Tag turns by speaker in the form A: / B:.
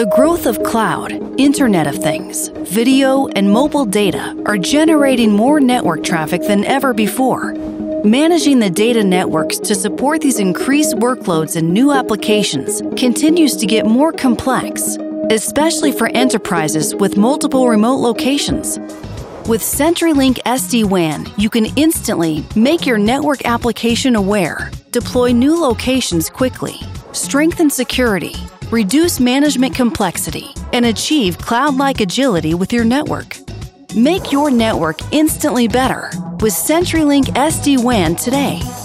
A: The growth of cloud, Internet of Things, video, and mobile data are generating more network traffic than ever before. Managing the data networks to support these increased workloads and new applications continues to get more complex, especially for enterprises with multiple remote locations. With CenturyLink SD-WAN, you can instantly make your network application aware, deploy new locations quickly, strengthen security, reduce management complexity, and achieve cloud-like agility with your network. Make your network instantly better with CenturyLink SD-WAN today.